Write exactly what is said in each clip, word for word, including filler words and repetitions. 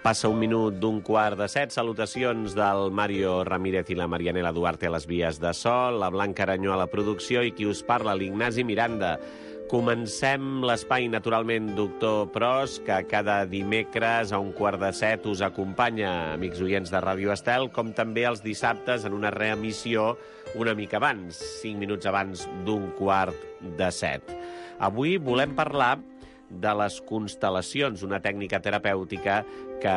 Passa un minut d'un quart de set. Salutacions del Mario Ramírez i la Marianela Duarte a les vies de so, la Blanca Aranyó a la producció i qui us parla, l'Ignasi Miranda. Comencem l'espai, naturalment, Doctor Pros, que cada dimecres a un quart de set us acompanya, amics oients de Ràdio Estel, com també els dissabtes en una reemissió una mica abans, cinc minuts abans d'un quart de set. Avui volem parlar de les constel·lacions, una tècnica terapèutica que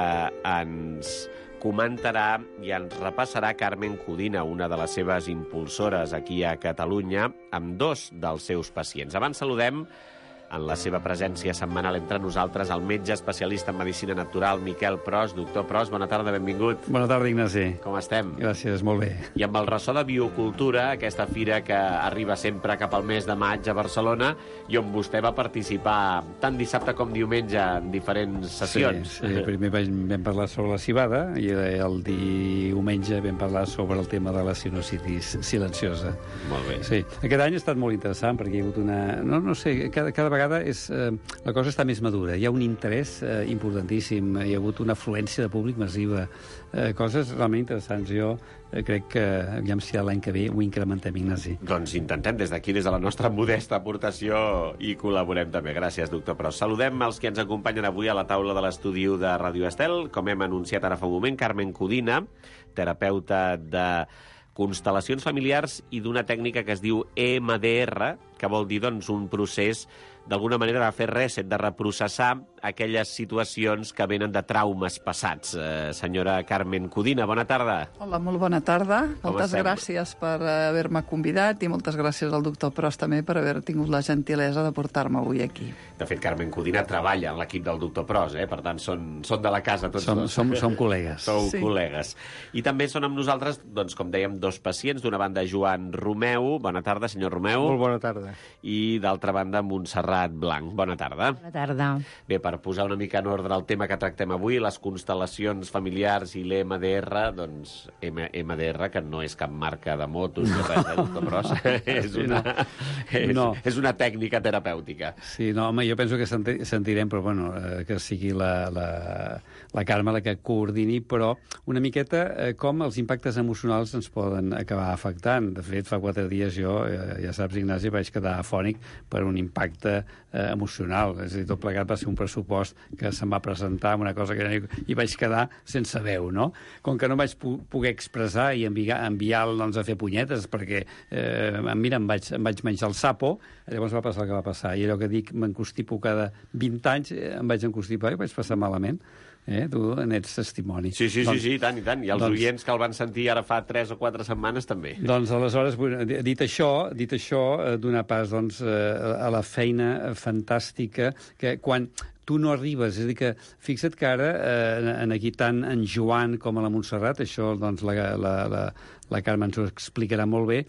ens comentarà i ens repassarà Carmen Codina, una de les seves impulsores aquí a Catalunya, amb dos dels seus pacients. Abans saludem, en la seva presència setmanal entre nosaltres, el metge especialista en medicina natural, Miquel Pros. Doctor Pros, bona tarda, benvingut. Bona tarda, Ignasi. Com estem? Gràcies, molt bé. I amb el ressò de Biocultura, aquesta fira que arriba sempre cap al mes de maig a Barcelona, i on vostè va participar tant dissabte com diumenge en diferents sessions. Sí, sí. Primer vam parlar sobre la civada i el diumenge vam parlar sobre el tema de la sinusitis silenciosa. Molt bé. Sí. Aquest any ha estat molt interessant perquè hi ha hagut una... No, no sé, cada, cada vegada és, eh, la cosa està més madura. Hi ha un interès eh, importantíssim, hi ha hagut una afluència de públic massiva, eh, coses realment interessants. Jo eh, crec que, aviam si l'any que ve ho incrementem, Ignasi. Doncs intentem des d'aquí, des de la nostra modesta aportació, i col·laborem també. Gràcies, doctor Pros. Saludem els que ens acompanyen avui a la taula de l'estudi de Ràdio Estel. Com hem anunciat ara fa un moment, Carmen Codina, terapeuta de constel·lacions familiars i d'una tècnica que es diu E M D R, que vol dir doncs, un procés d'alguna manera de fer reset, de reprocessar aquelles situacions que venen de traumes passats. Eh, senyora Carmen Codina, bona tarda. Hola, molt bona tarda. Com moltes estem? Gràcies per haver-me convidat i moltes gràcies al doctor Pros també per haver tingut la gentilesa de portar-me avui aquí. De fet, Carmen Codina treballa en l'equip del doctor Pros, eh? Per tant, són, són de la casa tots som, dos. Som, som col·legues. Sou sí. col·legues. I també són amb nosaltres, doncs, com dèiem, dos pacients. D'una banda, Joan Romeu. Bona tarda, senyor Romeu. Molt bona tarda. I d'altra banda, Montserrat Blanc. Bona tarda. Bona tarda. Bé, per posar una mica en ordre el tema que tractem avui, les constel·lacions familiars i l'E M D R, doncs M D R, que no és cap marca de motos ni res, eh, doctor Pros? és, una, és, No. és una tècnica terapèutica. Sí, no, home, jo penso que senti, sentirem, però bueno, eh, que sigui la, la, la Carme la que coordini, però una miqueta eh, com els impactes emocionals ens poden acabar afectant. De fet, fa quatre dies jo, eh, ja saps, Ignasi, vaig quedar afònic per un impacte eh, emocional. És a dir, tot plegat va ser un pressupost que se'm va presentar amb una cosa que i vaig quedar sense veu, no? Com que no vaig pu poder expressar i enviar, enviar doncs, a fer punyetes, perquè, eh, mira, em vaig, em vaig menjar el sapo, llavors va passar el que va passar. I allò que dic, m'encostipo cada vint anys, eh, em vaig encostipar i vaig passar malament. Eh? Tu n'ets testimoni. Sí, sí, doncs, sí, sí, i tant, i tant. I els doncs, oients que el van sentir ara fa tres o quatre setmanes també. Doncs aleshores, dit això, dit això, eh, donar pas doncs, eh, a la feina fantàstica que quan tu no arribes, és a dir que fixa't que ara eh, en aquí tant en Joan com a la Montserrat, això doncs la, la, la, la Carme ens ho explicarà molt bé,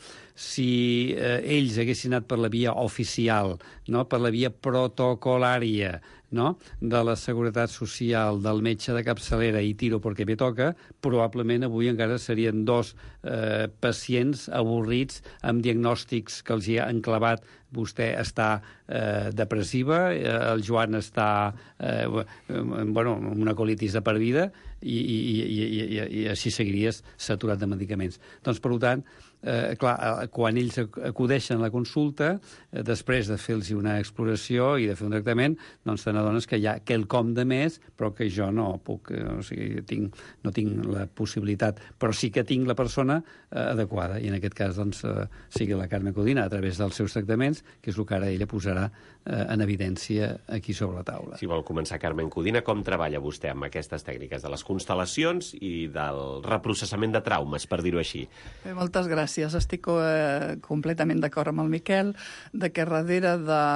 si eh, ells haguessin anat per la via oficial, no? Per la via protocolària, no? De la Seguretat Social, del metge de capçalera i tiro perquè me toca, probablement avui encara serien dos eh, pacients avorrits amb diagnòstics que els hi han clavat. Vostè està eh, depressiva, eh, el Joan està eh, bueno, amb una colitis de per vida i, i, i, i, i així seguiries saturat de medicaments. Doncs, per tant, eh, clar, quan ells acudeixen a la consulta, eh, després de fer-los una exploració i de fer un tractament, doncs te n'adones que hi ha quelcom de més, però que jo no puc, eh, o sigui, tinc, no tinc la possibilitat, però sí que tinc la persona eh, adequada, i en aquest cas, doncs, eh, sigui la Carme Codina, a través dels seus tractaments, que és el que ara ella posarà eh, en evidència aquí sobre la taula. Si vol començar, Carmen Codina, com treballa vostè amb aquestes tècniques de les constel·lacions i del reprocessament de traumes, per dir-ho així? Bé, moltes gràcies. Estic eh, completament d'acord amb el Miquel de que darrere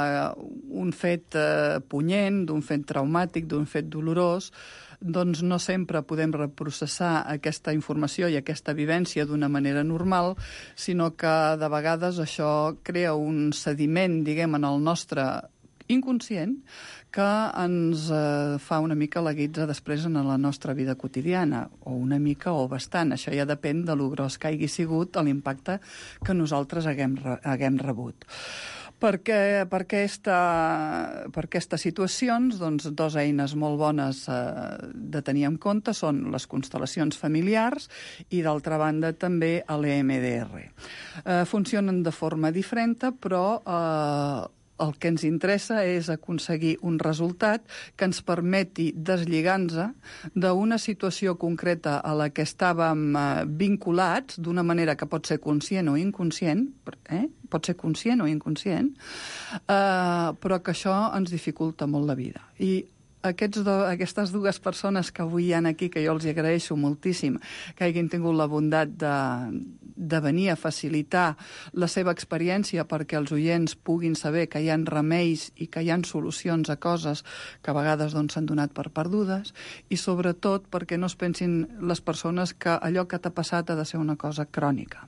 d'un fet eh, punyent, d'un fet traumàtic, d'un fet dolorós, doncs no sempre podem reprocessar aquesta informació i aquesta vivència d'una manera normal, sinó que de vegades això crea un sediment, diguem, en el nostre inconscient que ens eh, fa una mica la guitza després en la nostra vida quotidiana, o una mica o bastant. Això ja depèn de lo gros que hagi sigut l'impacte que nosaltres haguem, haguem rebut. Perquè, per, aquesta, per aquestes situacions, doncs, dues eines molt bones eh, de tenir en compte són les constel·lacions familiars i, d'altra banda, també l'E M D R. Eh, funcionen de forma diferent, però eh, el que ens interessa és aconseguir un resultat que ens permeti deslligar-nos d'una situació concreta a la que estàvem eh, vinculats d'una manera que pot ser conscient o inconscient, eh? pot ser conscient o inconscient, eh, però que això ens dificulta molt la vida. I aquests do, aquestes dues persones que avui hi ha aquí, que jo els agraeixo moltíssim que hagin tingut la bondat de, de venir a facilitar la seva experiència perquè els oients puguin saber que hi ha remeis i que hi ha solucions a coses que a vegades doncs, s'han donat per perdudes, i sobretot perquè no es pensin les persones que allò que t'ha passat ha de ser una cosa crònica.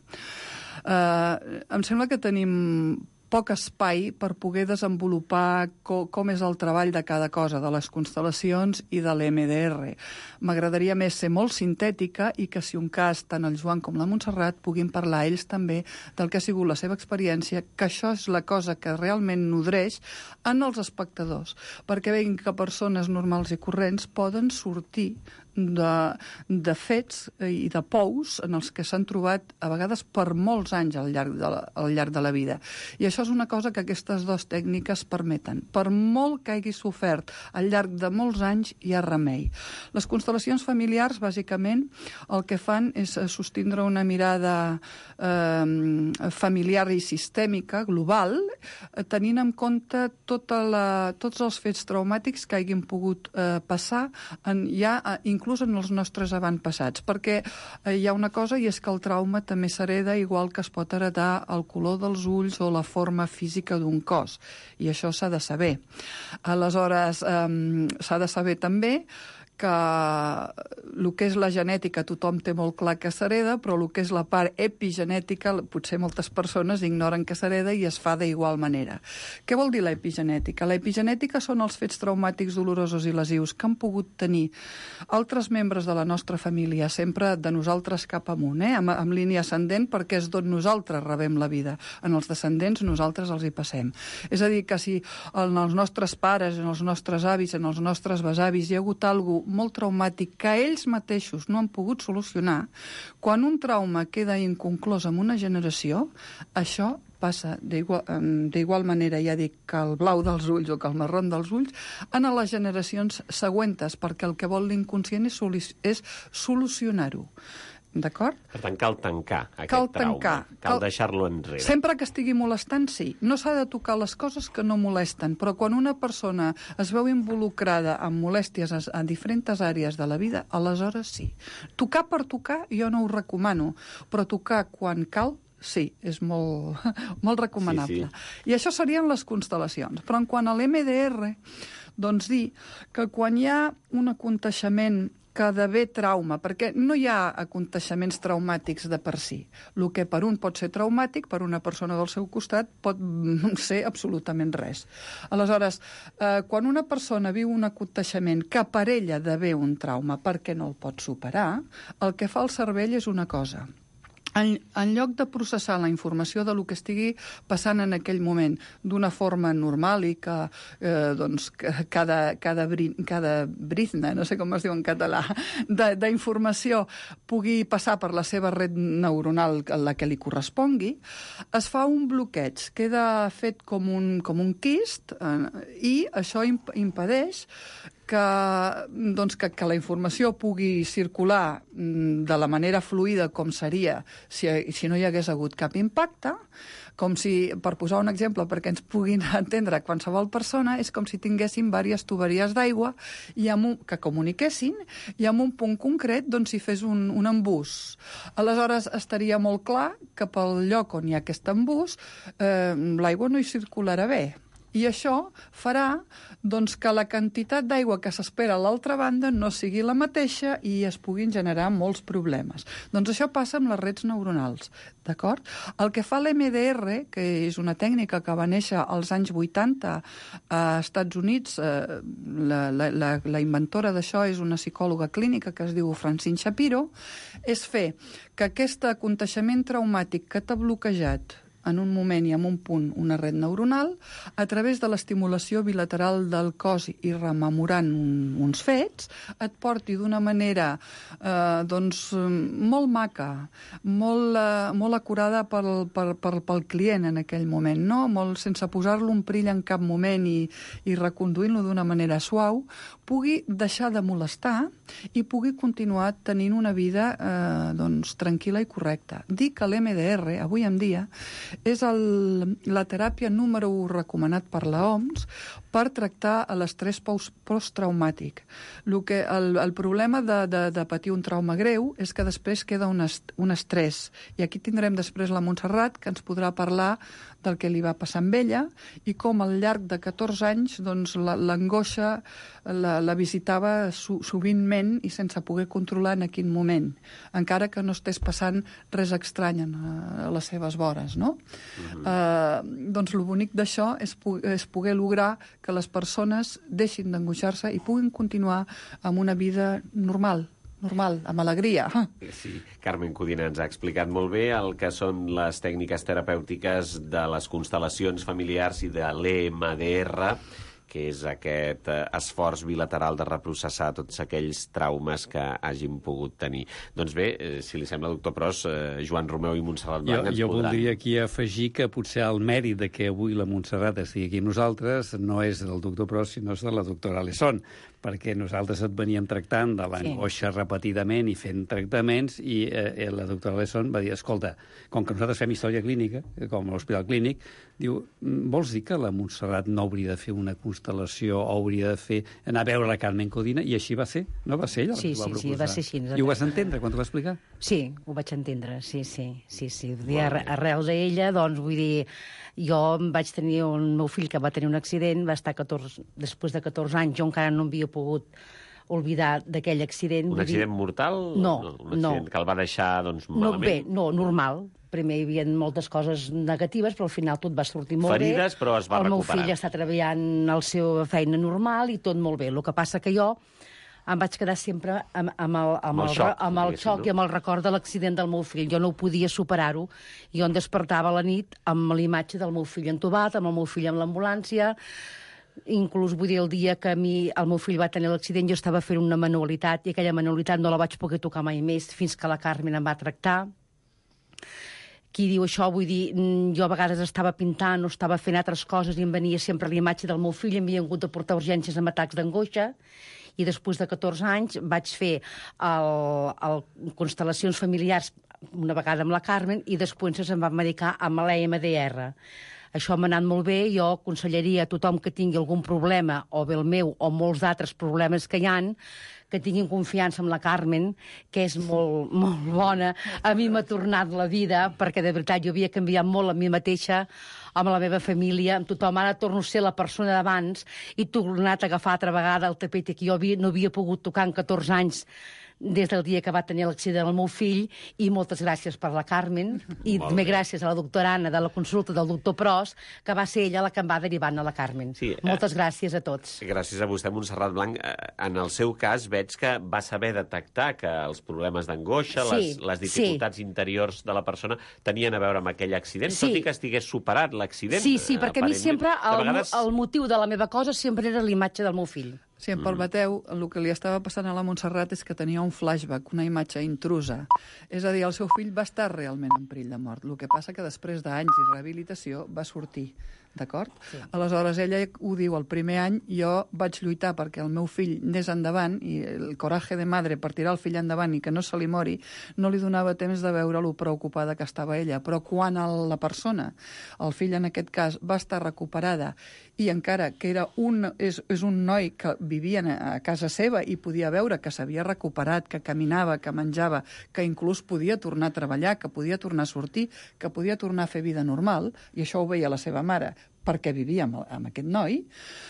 Eh, em sembla que tenim poc espai per poder desenvolupar co com és el treball de cada cosa, de les constel·lacions i de l'E M D R. M'agradaria més ser molt sintètica i que, si un cas, tant el Joan com la Montserrat puguin parlar ells també del que ha sigut la seva experiència, que això és la cosa que realment nodreix en els espectadors, perquè veguin que persones normals i corrents poden sortir de, de fets i de pous en els que s'han trobat a vegades per molts anys al llarg de la, al llarg de la vida. I això és una cosa que aquestes dues tècniques permeten. Per molt que hagi sofert al llarg de molts anys, hi ha remei. Les constel·lacions familiars, bàsicament, el que fan és sostindre una mirada eh, familiar i sistèmica, global, tenint en compte tota la, tots els fets traumàtics que hagin pogut eh, passar en, ja inclús inclús en els nostres avantpassats, perquè eh, hi ha una cosa, i és que el trauma també s'hereda igual que es pot heretar el color dels ulls o la forma física d'un cos, i això s'ha de saber. Aleshores, eh, s'ha de saber també que el que és la genètica tothom té molt clar que s'hereda, però el que és la part epigenètica potser moltes persones ignoren que s'hereda i es fa d'igual manera. Què vol dir l'epigenètica? L'epigenètica són els fets traumàtics dolorosos i lesius que han pogut tenir altres membres de la nostra família, sempre de nosaltres cap amunt, eh? amb, amb línia ascendent, perquè és d'on nosaltres rebem la vida. En els descendents nosaltres els hi passem. És a dir, que si en els nostres pares, en els nostres avis, en els nostres besavis hi ha hagut alguna molt traumàtic que ells mateixos no han pogut solucionar, quan un trauma queda inconclòs en una generació, això passa d'igual manera, ja dic, que el blau dels ulls o que el marró dels ulls, en les generacions següents, perquè el que vol l'inconscient és, és solucionar-ho. D'acord? Per tant, cal tancar aquest cal trauma. Tancar. Cal, cal deixar-lo enrere. Sempre que estigui molestant, sí. No s'ha de tocar les coses que no molesten, però quan una persona es veu involucrada en molèsties a diferents àrees de la vida, aleshores sí. Tocar per tocar jo no ho recomano, però tocar quan cal, sí, és molt, molt recomanable. Sí, sí. I això serien les constel·lacions. Però en quant a l'E M D R, doncs dir que quan hi ha un aconteixement que ha d'haver trauma, perquè no hi ha aconteixements traumàtics de per si. El que per un pot ser traumàtic, per una persona del seu costat pot ser absolutament res. Aleshores, eh, quan una persona viu un aconteixement que per ella ha d'haver un trauma perquè no el pot superar, el que fa el cervell és una cosa. En, en lloc de processar la informació de lo que estigui passant en aquell moment d'una forma normal i que, eh, doncs, que cada, cada, brin, cada brizna, no sé com es diu en català, d'informació pugui passar per la seva red neuronal a la que li correspongui, es fa un bloqueig, queda fet com un, com un quist, eh, i això imp impedeix que, doncs, que, que la informació pugui circular de la manera fluida com seria si, si no hi hagués hagut cap impacte, com si, per posar un exemple perquè ens puguin entendre qualsevol persona, és com si tinguéssim diverses tuberies d'aigua que comuniquessin i en un punt concret doncs, si fes un, un embús. Aleshores estaria molt clar que pel lloc on hi ha aquest embús eh, l'aigua no hi circularà bé. I això farà doncs, que la quantitat d'aigua que s'espera a l'altra banda no sigui la mateixa i es puguin generar molts problemes. Doncs això passa amb les rets neuronals, d'acord? El que fa l'E M D R, que és una tècnica que va néixer als anys vuitanta a Estats Units, eh, la, la, la, la inventora d'això és una psicòloga clínica que es diu Francine Shapiro, és fer que aquest aconteixement traumàtic que t'ha bloquejat en un moment i en un punt una red neuronal, a través de l'estimulació bilateral del cos i rememorant un, uns fets, et porti d'una manera eh, doncs, molt maca, molt, eh, molt acurada pel, pel, pel, pel client en aquell moment, no? Molt sense posar-lo un perill en cap moment i, i reconduint-lo d'una manera suau, pugui deixar de molestar i pugui continuar tenint una vida eh, doncs, tranquil·la i correcta. Dic que l'M D R, avui en dia, és el, la teràpia número u recomanat per la O M S per tractar l'estrès posttraumàtic. El, que, el, el problema de, de, de patir un trauma greu és que després queda un, est, un estrès. I aquí tindrem després la Montserrat, que ens podrà parlar del que li va passar amb ella i com al llarg de catorze anys doncs, l'angoixa la, la visitava su, sovintment i sense poder controlar en quin moment, encara que no estés passant res estrany a, a les seves vores, no? Mm-hmm. eh, doncs el bonic d'això és, és poder lograr que les persones deixin d'angoixar-se i puguin continuar amb una vida normal, normal, amb alegria. Sí, Carmen Codina ens ha explicat molt bé el que són les tècniques terapèutiques de les constel·lacions familiars i de l'E M D R, que és aquest eh, esforç bilateral de reprocessar tots aquells traumes que hagin pogut tenir. Doncs bé, eh, si li sembla, doctor Pros, eh, Joan Romeu i Montserrat Blanc ens jo podran... Jo voldria aquí afegir que potser el mèrit de que avui la Montserrat estigui aquí amb nosaltres no és del doctor Pros, sinó és de la doctora Alesson, perquè nosaltres et veníem tractant de l'angoixa sí. repetidament i fent tractaments i eh, la doctora Alesson va dir, escolta, com que nosaltres fem història clínica, com a l'Hospital Clínic, diu, vols dir que la Montserrat no hauria de fer una constel·lació o hauria de fer anar a veure la Carmen Codina? I així va ser, no? Va ser ella sí, la que sí, va sí, va ser així. I ho vas entendre quan t'ho va explicar? Sí, ho vaig entendre, sí, sí. sí, sí. Vull dir, arrel d'ella, doncs, vull dir, jo vaig tenir un meu fill que va tenir un accident, va estar catorze, després de catorze anys, jo encara no havia pogut oblidar d'aquell accident. Un accident dir... mortal? No, no. Un accident no. que el va deixar, doncs, malament? No, bé, no, normal. Primer hi havia moltes coses negatives, però al final tot va sortir molt Ferides, bé. Ferides, però es va el recuperar. El meu fill està treballant la seva feina normal i tot molt bé. El que passa que jo em vaig quedar sempre amb, amb, el, amb, amb el, el xoc, amb el xoc no? i amb el record de l'accident del meu fill. Jo no ho podia superar-ho. Jo em despertava a la nit amb la imatge del meu fill entubat, amb el meu fill amb l'ambulància. Inclús, vull dir, el dia que a mi, el meu fill va tenir l'accident, jo estava fent una manualitat i aquella manualitat no la vaig poder tocar mai més fins que la Carmen em va tractar. Qui diu això, vull dir, jo a vegades estava pintant o estava fent altres coses i em venia sempre la imatge del meu fill, em havia hagut de portar urgències amb atacs d'angoixa, i després de catorze anys vaig fer el, el constel·lacions familiars una vegada amb la Carmen i després se'm va medicar amb l'E M D R. Això m'ha anat molt bé, jo aconsellaria a tothom que tingui algun problema, o bé el meu, o molts d'altres problemes que hi han, que tinguin confiança en la Carmen, que és molt, molt bona. A mi m'ha tornat la vida, perquè de veritat jo havia canviat molt a mi mateixa, amb la meva família, amb tothom. Ara torno a ser la persona d'abans i he tornat a agafar altra vegada el tapete que jo havia, no havia pogut tocar en catorze anys des del dia que va tenir l'accident del meu fill, i moltes gràcies per la Carmen, i també gràcies a la doctora Anna de la consulta del doctor Pros, que va ser ella la que em va derivant a la Carmen. Sí, moltes eh, gràcies a tots. Gràcies a vostè, Montserrat Blanc. En el seu cas veig que va saber detectar que els problemes d'angoixa, sí, les, les dificultats sí. interiors de la persona tenien a veure amb aquell accident, sí. tot i que estigués superat l'accident. Sí, sí, perquè a mi sempre el, vegades... el motiu de la meva cosa sempre era l'imatge del meu fill. Si em permeteu, el que li estava passant a la Montserrat és que tenia un flashback, una imatge intrusa. És a dir, el seu fill va estar realment en perill de mort. El que passa que després d'anys i rehabilitació va sortir, d'acord? Sí. Aleshores, ella ho diu, el primer any jo vaig lluitar perquè el meu fill anés endavant, i el coratge de madre per tirar el fill endavant i que no se li mori, no li donava temps de veure lo preocupada que estava ella. Però quan la persona, el fill en aquest cas, va estar recuperada i encara que era un, és, és un noi que vivia a casa seva i podia veure que s'havia recuperat, que caminava, que menjava, que inclús podia tornar a treballar, que podia tornar a sortir, que podia tornar a fer vida normal, i això ho veia la seva mare perquè vivia amb, amb aquest noi,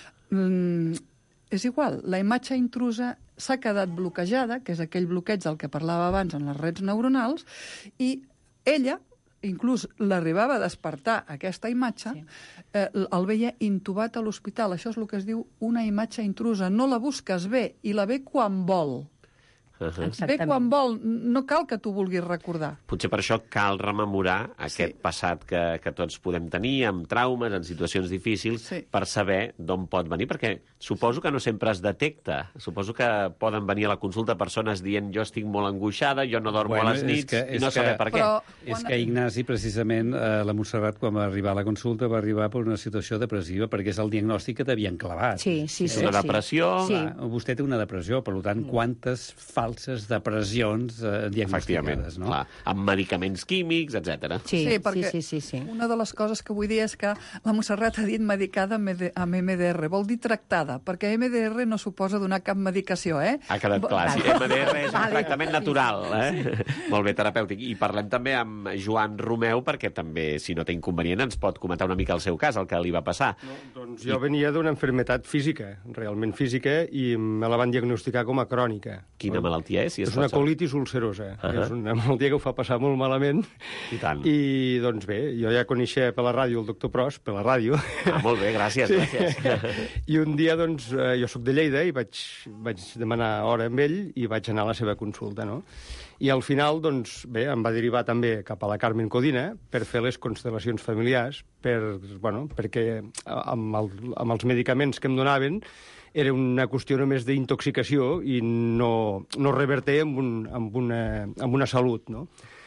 mm, és igual, la imatge intrusa s'ha quedat bloquejada, que és aquell bloqueig del que parlava abans en les rets neuronals, i ella inclús l'arribava a despertar aquesta imatge, sí. eh, el veia intubat a l'hospital. Això és el que es diu una imatge intrusa. No la busques bé, i la ve quan vol. Uh -huh. Ve quan vol, no cal que tu vulguis recordar. Potser per això cal rememorar aquest sí. passat que, que tots podem tenir, amb traumes, en situacions difícils, sí. per saber d'on pot venir, perquè suposo que no sempre es detecta. Suposo que poden venir a la consulta persones dient jo estic molt angoixada, jo no dormo bueno, a les nits, que, i no saber per què. Però, és quan... que Ignasi, precisament, eh, la Montserrat, quan va arribar a la consulta, va arribar per una situació depressiva, perquè és el diagnòstic que t'havien clavat. Sí, sí, sí. Una sí. depressió... Sí. Ah, vostè té una depressió, per tant, quantes falses depressions eh, diagnosticades, no? Clar, amb medicaments químics, etcètera. Sí, sí, perquè sí, sí, sí, sí. una de les coses que vull dir és que la Montserrat ha dit medicada amb M D R, vol dir tractada, perquè M D R no suposa donar cap medicació, eh? Ha quedat clar, sí, M D R és un tractament natural, eh? Molt bé, terapèutic. I parlem també amb Joan Romeu, perquè també, si no té inconvenient, ens pot comentar una mica el seu cas, el que li va passar. No, doncs jo venia d'una enfermetat física, realment física, i me la van diagnosticar com a crònica. Quina malaltia és? Si és una colitis ulcerosa. Uh -huh. És una malaltia que ho fa passar molt malament. I tant. I, doncs bé, jo ja coneixia per la ràdio el doctor Pros, per la ràdio. Ah, molt bé, gràcies, sí. gràcies. I un dia, doncs, jo sóc de Lleida i vaig, vaig demanar hora amb ell i vaig anar a la seva consulta, no? I al final, doncs, bé, em va derivar també cap a la Carmen Codina per fer les constel·lacions familiars, per, bueno, perquè amb, el, amb els medicaments que em donaven era una qüestió només d'intoxicació i no, no reverter amb, un, amb, una, amb una salut, no?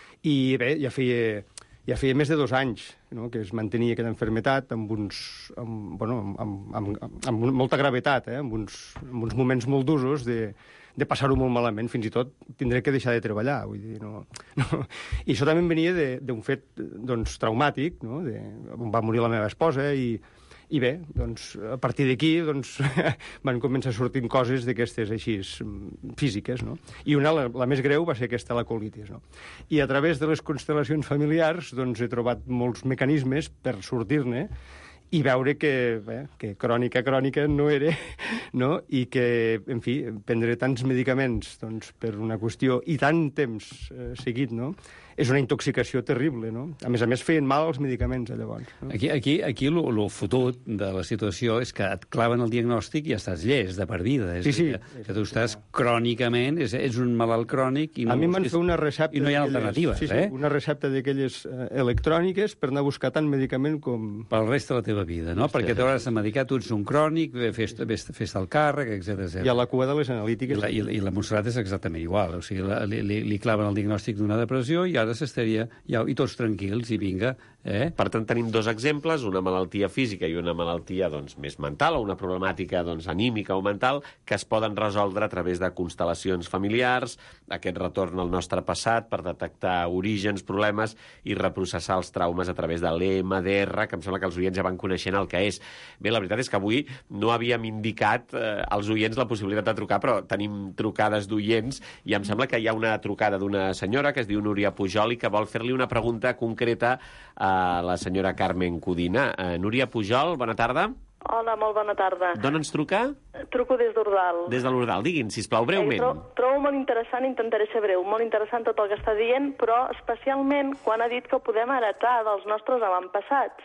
I bé, ja feia, ja feia més de dos anys, no?, que es mantenia aquesta enfermetat amb uns, amb, bueno, amb, amb, amb, amb molta gravetat, eh? amb, uns, amb uns moments molt d'usos de, de passar-ho molt malament, fins i tot tindré que deixar de treballar, vull dir, no... no. I això també venia d'un fet, doncs, traumàtic, no?, de, va morir la meva esposa i... I bé, doncs, a partir d'aquí doncs, van començar sortint coses d'aquestes així físiques, no? I una, la, la més greu, va ser aquesta, la colitis, no? I a través de les constel·lacions familiars doncs, he trobat molts mecanismes per sortir-ne i veure que, bé, que crònica, crònica no era, no? I que, en fi, prendre tants medicaments doncs, per una qüestió i tant temps eh, seguit, no?, és una intoxicació terrible, no? A més a més, feien mal els medicaments, llavors. No? Aquí, aquí, aquí lo, lo fotut de la situació és que et claven el diagnòstic i ja estàs llest de per vida. És sí, sí. Que, que tu estàs crònicament, és, ets un malalt crònic i no, a mi m'han fet una recepta... I no hi ha alternatives, sí, sí, eh? una recepta d'aquelles eh, electròniques per anar a buscar tant medicament com... Pel rest de la teva vida, no? Perquè t'hauràs de medicar, tu ets un crònic, fes-te fes el càrrec, etcètera. I a la cua de les analítiques... I la, i, i la Montserrat és exactament igual. O sigui, la, li, li claven el diagnòstic d'una depressió i ara s'estaria... Ja, i tots tranquils, i vinga. Eh? Per tant, tenim dos exemples, una malaltia física i una malaltia doncs, més mental, o una problemàtica doncs, anímica o mental, que es poden resoldre a través de constel·lacions familiars, aquest retorn al nostre passat per detectar orígens, problemes i reprocessar els traumes a través de l'E M D R, que em sembla que els oients ja van coneixent el que és. Bé, la veritat és que avui no havíem indicat eh, als oients la possibilitat de trucar, però tenim trucades d'oients i em sembla que hi ha una trucada d'una senyora que es diu Núria Pujol i que vol fer-li una pregunta concreta a la senyora Carmen Codina. Uh, Núria Pujol, bona tarda. Hola, molt bona tarda. D'on ens truca? Truco des d'Ordal. Des de l'Ordal. Digui'ns, sisplau, breument. Eh, trobo, trobo molt interessant, intentaré ser breu, molt interessant tot el que està dient, però especialment quan ha dit que podem heretar dels nostres avantpassats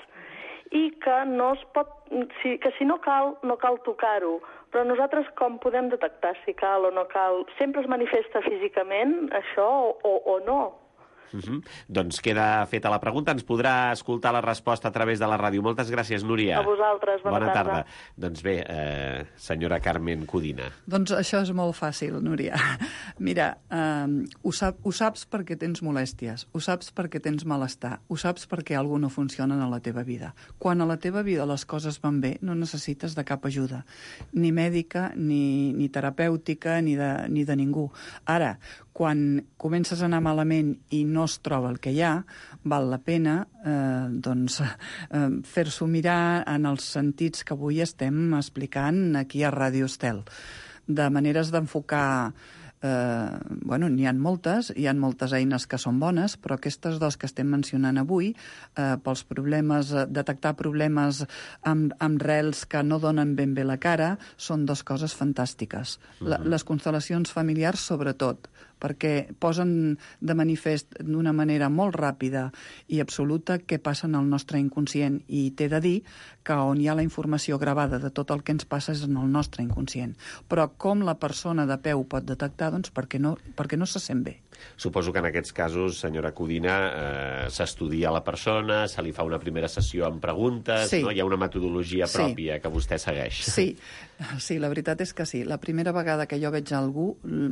i que no es pot, si, que si no cal, no cal tocar-ho. Però nosaltres com podem detectar si cal o no cal? Sempre es manifesta físicament això o, o no? Uh -huh. Doncs queda feta la pregunta. Ens podrà escoltar la resposta a través de la ràdio. Moltes gràcies, Núria. A vosaltres, bona, bona tarda. tarda. Doncs bé, eh, senyora Carmen Codina. Doncs això és molt fàcil, Núria. Mira, eh, ho, sap, ho saps perquè tens molèsties, ho saps perquè tens malestar, ho saps perquè alguna no funciona en la teva vida. Quan a la teva vida les coses van bé, no necessites de cap ajuda, ni mèdica, ni, ni terapèutica, ni de, ni de ningú. Ara, quan comences a anar malament i no es troba el que hi ha, val la pena eh, doncs, eh, fer-s'ho mirar en els sentits que avui estem explicant aquí a Ràdio Estel. De maneres d'enfocar... Eh, bueno, n'hi ha moltes, hi ha moltes eines que són bones, però aquestes dues que estem mencionant avui, eh, pels problemes, eh, detectar problemes amb, amb rels que no donen ben bé la cara, són dues coses fantàstiques. La, les constel·lacions familiars, sobretot, perquè posen de manifest d'una manera molt ràpida i absoluta què passa en el nostre inconscient. I t'he de dir que on hi ha la informació gravada de tot el que ens passa és en el nostre inconscient. Però com la persona de peu pot detectar? Doncs perquè no, perquè no se sent bé. Suposo que en aquests casos, senyora Codina, eh, s'estudia la persona, se li fa una primera sessió amb preguntes, sí. no? Hi ha una metodologia sí. pròpia que vostè segueix. Sí. sí, la veritat és que sí. La primera vegada que jo veig algú,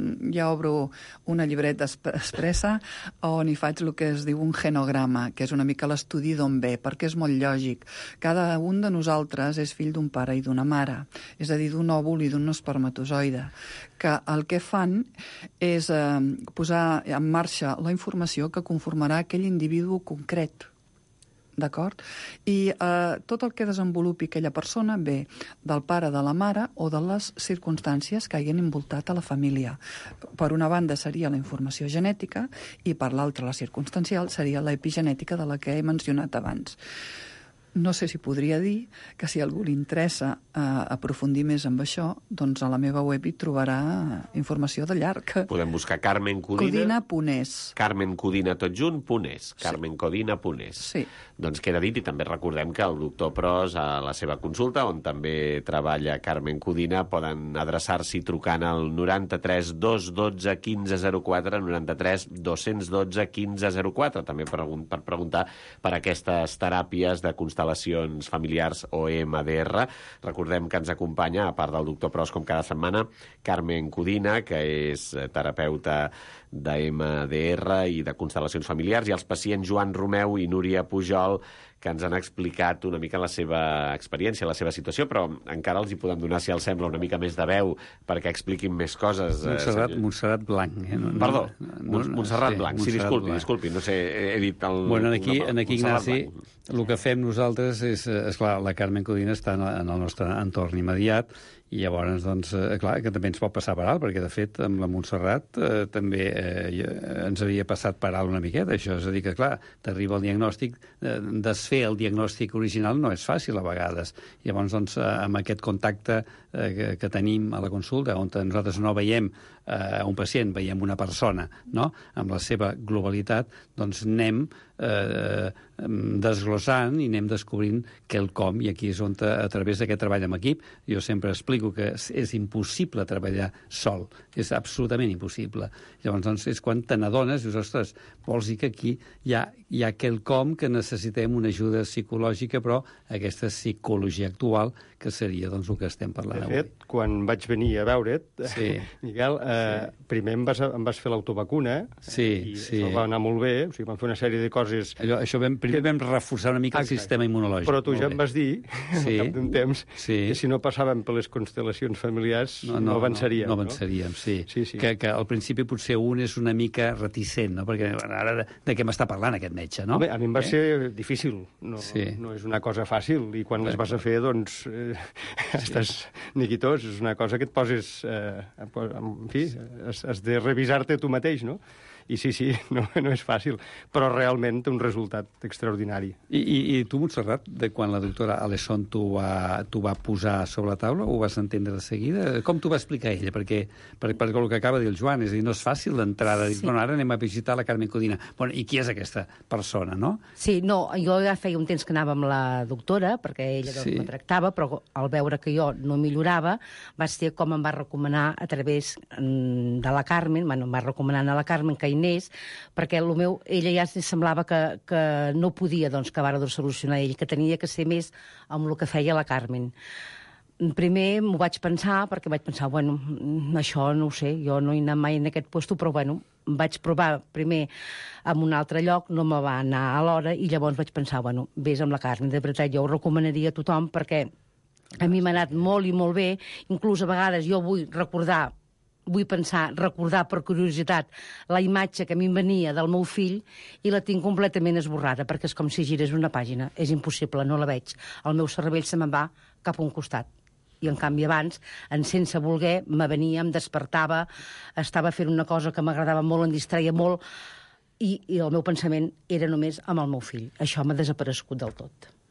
ja obro una llibreta expressa on hi faig el que es diu un genograma, que és una mica l'estudi d'on ve, perquè és molt lògic. Cada un de nosaltres és fill d'un pare i d'una mare, és a dir, d'un òvul i d'un espermatozoide, que el que fan és eh, posar en marxa la informació que conformarà aquell individu concret. D'acord? I eh, tot el que desenvolupi aquella persona ve del pare, de la mare o de les circumstàncies que hagin envoltat a la família. Per una banda seria la informació genètica i per l'altra, la circumstancial, seria l'epigenètica de la que he mencionat abans. No sé si podria dir que si a algú li interessa eh, aprofundir més amb això, doncs a la meva web hi trobarà informació de llarg. Podem buscar Carmen Codina. Codina punt es. Carmen Codina tot junt, punt es. Carmen Codina punt es. Sí. Doncs queda dit, i també recordem que el doctor Pros, a la seva consulta, on també treballa Carmen Codina, poden adreçar-s'hi trucant al noranta-tres dos dotze quinze zero quatre, noranta-tres dos dotze quinze zero quatre, també per, per preguntar per aquestes teràpies de constel·lacions familiars o E M D R. Recordem que ens acompanya, a part del doctor Pros, com cada setmana, Carmen Codina, que és terapeuta de E M D R i de constel·lacions familiars, i els pacients Joan Romeu i Núria Pujol, que ens han explicat una mica la seva experiència, la seva situació, però encara els hi podem donar, si els sembla, una mica més de veu perquè expliquin més coses. Montserrat, eh, Montserrat Blanc. Eh? No, Perdó, no, no, Montserrat sí, Blanc. Sí, Montserrat disculpi, Blanc. disculpi, no sé, he dit el... Bueno, aquí, el en aquí Ignasi, el que fem nosaltres és, esclar, la Carmen Codina està en el nostre entorn immediat, i llavors, doncs, eh, clar, que també ens pot passar per alt, perquè, de fet, amb la Montserrat eh, també eh, ens havia passat per alt una miqueta, això. És a dir, que, clar, t'arriba el diagnòstic, eh, desfer el diagnòstic original no és fàcil a vegades. Llavors, doncs, eh, amb aquest contacte eh, que, que tenim a la consulta, on nosaltres no veiem eh, un pacient, veiem una persona, no?, amb la seva globalitat, doncs anem eh, desglossant i anem descobrint quelcom, i aquí és on, a, a través d'aquest treball en equip, jo sempre explico que és, és impossible treballar sol, és absolutament impossible. Llavors, doncs, és quan te n'adones, dius, ostres, vols dir que aquí hi ha, hi ha quelcom que necessitem una ajuda psicològica, però aquesta psicologia actual, que seria, doncs, el que estem parlant avui. De fet, quan vaig venir a veure't, sí. Miquel, eh, sí. primer em vas, em vas fer l'autovacuna, sí, i sí. això va anar molt bé, o sigui, vam fer una sèrie de coses... Allò, això vam, primer vam reforçar una mica el Exacte. sistema immunològic. Però tu ja bé. em vas dir, sí. al cap d'un temps, sí. que si no passàvem per les constel·lacions familiars no, no, no avançaríem. No, no avançaríem, no? sí. sí, sí. Que, que al principi potser un és una mica reticent, no? Perquè ara de, de què m'està parlant aquest metge, no? Home, a mi em va eh? ser difícil, no, sí. no és una cosa fàcil, i quan les vas a fer, doncs, eh, sí. estàs niquitós, és una cosa que et poses, eh, en fi, has, has de revisar-te tu mateix, no? I sí, sí, no, no és fàcil, però realment té un resultat extraordinari. I, i, i tu, Montserrat, de quan la doctora Alesson t'ho va, t'ho va posar sobre la taula, ho vas entendre de seguida? Com t'ho va explicar ella? Perquè, per, per el que acaba de dir el Joan, és a dir, no és fàcil d'entrada, sí. dir, bueno, ara anem a visitar la Carmen Codina. Bueno, i qui és aquesta persona, no? Sí, no, jo ja feia un temps que anava amb la doctora, perquè ella doncs, sí. me tractava, però al veure que jo no millorava, vaig ser com em va recomanar a través de la Carmen, bueno, em va recomanar a la Carmen que anés, perquè el meu, ella ja semblava que, que no podia doncs, acabar de solucionar ell, que tenia que ser més amb el que feia la Carmen. Primer m'ho vaig pensar, perquè vaig pensar, bueno, això no ho sé, jo no he anat mai en aquest lloc, però bueno, vaig provar primer en un altre lloc, no me va anar a l'hora, i llavors vaig pensar, bueno, vés amb la Carmen. De veritat, jo ho recomanaria a tothom, perquè a mi m'ha anat molt i molt bé, inclús a vegades jo vull recordar vull pensar, recordar per curiositat la imatge que a mi em venia del meu fill i la tinc completament esborrada, perquè és com si girés una pàgina. És impossible, no la veig. El meu cervell se me'n va cap a un costat. I, en canvi, abans, en sense voler, me venia, em despertava, estava fent una cosa que m'agradava molt, em distreia molt, i, i el meu pensament era només amb el meu fill. Això m'ha desaparegut del tot.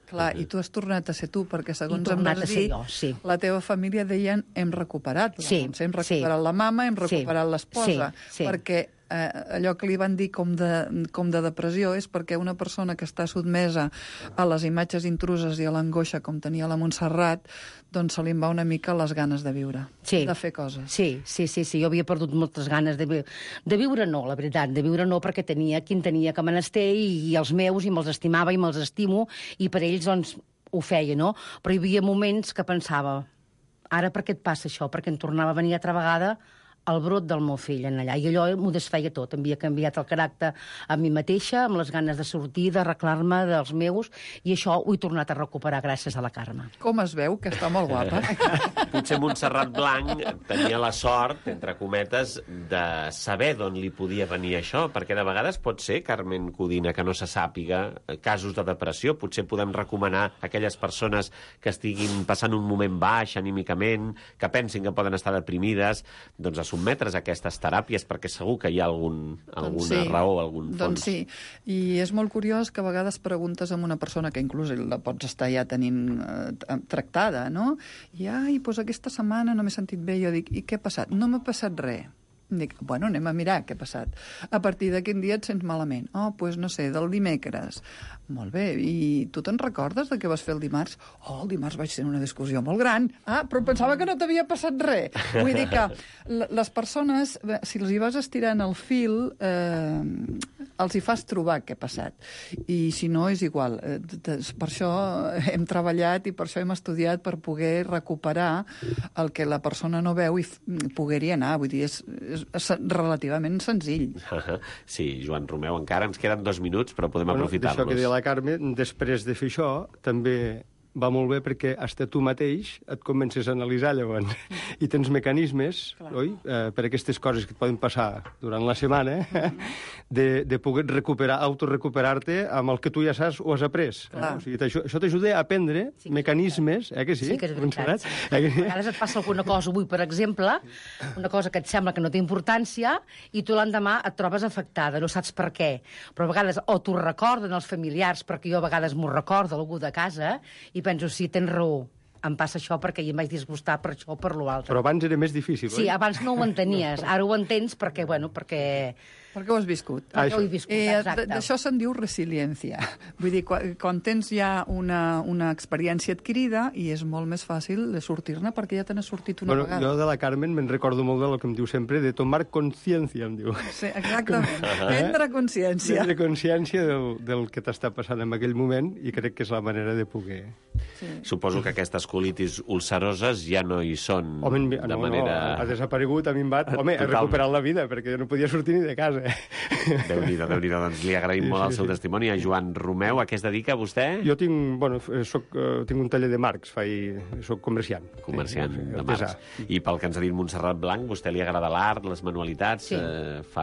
Clar, uh-huh. i tu has tornat a ser tu, perquè segons em vas dir, jo, sí. la teva família deien hem recuperat la sí, Montse, hem recuperat sí. la mama, hem recuperat sí. l'esposa, sí, sí. perquè eh, allò que li van dir com de, com de depressió és perquè una persona que està sotmesa a les imatges intruses i a l'angoixa com tenia la Montserrat, doncs se li en va una mica les ganes de viure, sí. de fer coses. Sí, sí, sí, sí, jo havia perdut moltes ganes de viure. De viure no, la veritat, de viure no, perquè tenia qui en tenia que menester i, i els meus, i me'ls estimava i me'ls estimo, i per ells, doncs, ho feia, no? Però hi havia moments que pensava, ara per què et passa això? Perquè em tornava a venir altra vegada el brot del meu fill en allà, i allò m'ho desfeia tot. Em havia canviat el caràcter a mi mateixa, amb les ganes de sortir, d'arreglar-me dels meus, i això ho he tornat a recuperar gràcies a la Carme. Com es veu, que està molt guapa. Potser Montserrat Blanc tenia la sort, entre cometes, de saber d'on li podia venir això, perquè de vegades pot ser, Carmen Codina, que no se sàpiga casos de depressió. Potser podem recomanar a aquelles persones que estiguin passant un moment baix anímicament, que pensin que poden estar deprimides, doncs a sotmetre's a aquestes teràpies, perquè segur que hi ha algun, alguna doncs sí. raó, algun fons. Doncs sí, i és molt curiós que a vegades preguntes a una persona que inclús la pots estar ja tenint eh, tractada, no? I, ai, doncs aquesta setmana no m'he sentit bé. Jo dic, i què ha passat? No m'ha passat res. Dic, bueno, anem a mirar què ha passat. A partir de quin dia et sents malament? Oh, doncs no sé, del dimecres. Molt bé, i tu te'n recordes de què vas fer el dimarts? Oh, el dimarts vaig tenir una discussió molt gran. Ah, però pensava que no t'havia passat res. Vull dir que les persones, si els hi vas estirant el fil, eh, els hi fas trobar què ha passat. I si no, és igual. Per això hem treballat i per això hem estudiat, per poder recuperar el que la persona no veu i poder-hi anar. Vull dir, és, és relativament senzill. Sí, Joan Romeu, encara ens queden dos minuts, però podem bueno, aprofitar-los. Això que deia la Carme, després de fer això, també va molt bé perquè hasta tu mateix et comences a analitzar llavors i tens mecanismes, oi? Eh, per aquestes coses que et poden passar durant la setmana, eh? de, de poder recuperar, autorecuperar-te amb el que tu ja saps o has après. Eh? O sigui, això això t'ajuda a aprendre sí, mecanismes, eh que sí? Sí que és veritat. Sí. Eh que sí? A vegades et passa alguna cosa avui, per exemple, una cosa que et sembla que no té importància i tu l'endemà et trobes afectada, no saps per què. Però a vegades o t'ho recorden els familiars, perquè jo a vegades m'ho recordo algú de casa, i penso, sí, tens raó, em passa això perquè jo em vaig disgustar per això o per l'altre. Però abans era més difícil, oi? Sí, abans no ho entenies, ara ho entens perquè, bueno, perquè... Perquè ho has viscut. Perquè ho he viscut, exacte. Eh, D'això se'n diu resiliència. Vull dir, quan, quan tens ja una, una experiència adquirida i és molt més fàcil de sortir-ne perquè ja te n'ha sortit una bueno, vegada. Jo de la Carmen me'n recordo molt del que em diu sempre, de tomar consciència, em diu. Sí, exactament. Prendre consciència. Prendre consciència del, del que t'està passant en aquell moment i crec que és la manera de poder... Sí. Suposo que aquestes colitis ulceroses ja no hi són Home, de no, manera... No, ha desaparegut, a mi em va... Home, he recuperat la vida, perquè jo no podia sortir ni de casa. Déu-n'hi-do, Déu-n'hi-do. Doncs li agraïm molt el seu testimoni. A Joan Romeu, a què es dedica vostè? Jo tinc, bueno, soc, uh, tinc un taller de marcs, faig, soc comerciant. Comerciant sí, de marcs. I pel que ens ha dit Montserrat Blanc, vostè li agrada l'art, les manualitats, sí. eh, fa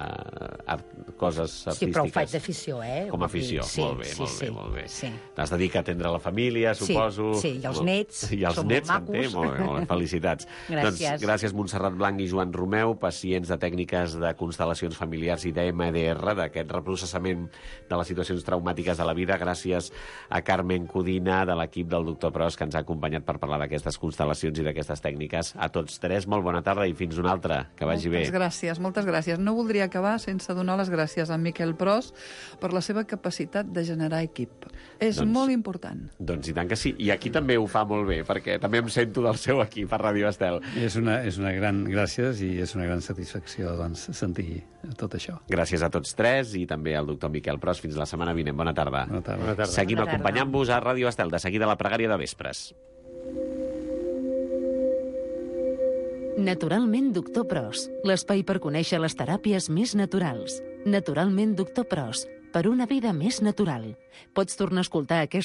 art, coses artístiques. Sí, però ho faig d'afició, eh? Com a afició, sí, molt bé, sí, molt bé, sí, molt bé. Sí. Es dedica a atendre la família, suposo. Sí, sí, i els nets. I els són nets, molt en té, molt bé, molt bé, felicitats. Gràcies. Doncs gràcies, Montserrat Blanc i Joan Romeu, pacients de tècniques de constel·lacions familiars i de M D R, d'aquest reprocessament de les situacions traumàtiques de la vida. Gràcies a Carmen Codina, de l'equip del doctor Pros, que ens ha acompanyat per parlar d'aquestes constel·lacions i d'aquestes tècniques. A tots tres, molt bona tarda i fins una altra. Que vagi moltes bé. Moltes gràcies, moltes gràcies. No voldria acabar sense donar les gràcies a Miquel Pros per la seva capacitat de generar equip. És doncs, molt important. Doncs i tant que sí. I aquí també ho fa molt bé, perquè també em sento del seu equip a Ràdio Estel. És una, és una gran gràcies i és una gran satisfacció doncs, sentir tot això. Gràcies a tots tres i també al doctor Miquel Pros. Fins la setmana vinent. Bona tarda. Bona tarda. Bona tarda. Seguim acompanyant-vos a Ràdio Estel. De seguida la pregària de vespres. Naturalment Doctor Pros. L'espai per conèixer les teràpies més naturals. Naturalment Doctor Pros. Per una vida més natural. Pots tornar a escoltar aquesta